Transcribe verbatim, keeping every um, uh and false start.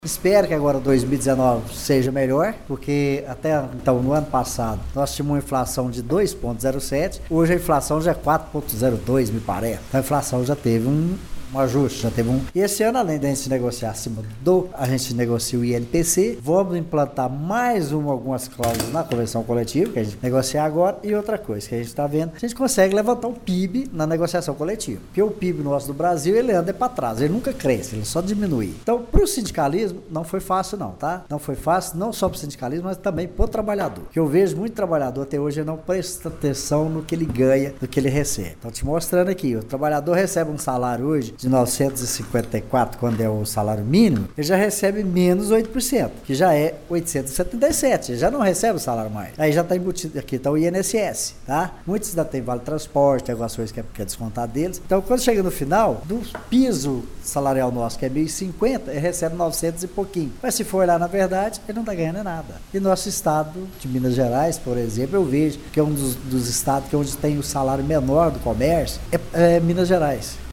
Espero que agora dois mil e dezenove seja melhor, porque até então no ano passado nós tínhamos uma inflação de dois vírgula zero sete, hoje a inflação já é quatro vírgula zero dois, me parece. Então a inflação já teve um, um ajuste, já teve um. E esse ano, além da gente negociar acima do, a gente negocia o I N P C, vamos implantar mais uma, algumas cláusulas na convenção coletiva, que a gente negocia agora, e outra coisa que a gente está vendo, a gente consegue levantar o P I B na negociação coletiva, porque o P I B nosso do Brasil, ele anda para trás, ele nunca cresce, ele só diminui. Então, para o sindicalismo, não foi fácil não, tá? Não foi fácil, não só para o sindicalismo, mas também para o trabalhador. Que eu vejo muito trabalhador até hoje não presta atenção no que ele ganha, no que ele recebe. Então, te mostrando aqui, o trabalhador recebe um salário hoje de novecentos e cinquenta e quatro, quando é o salário mínimo, ele já recebe menos oito por cento, que já é oitocentos e setenta e sete, ele já não recebe o salário mais. Aí já está embutido, aqui está o I N S S, tá? Muitos ainda tem vale transporte, tem algumas coisas que é, que é descontar deles. Então, quando chega no final, do piso salarial nosso, que é mil e cinquenta, ele recebe novecentos e pouquinho. Mas se for olhar, na verdade, ele não está ganhando nada. E nosso estado de Minas Gerais, por exemplo, eu vejo que é um dos, dos estados que é onde tem o salário menor do comércio, é, é Minas Gerais.